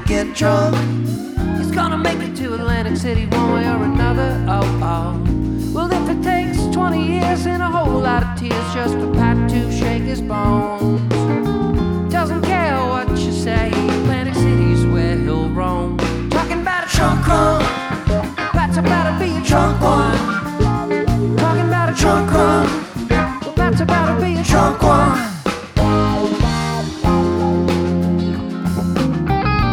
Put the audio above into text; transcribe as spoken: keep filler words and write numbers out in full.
get drunk. He's gonna make it to Atlantic City one way or another, oh, oh. Well, if it takes twenty years and a whole lot of tears just for Pat to shake his bones.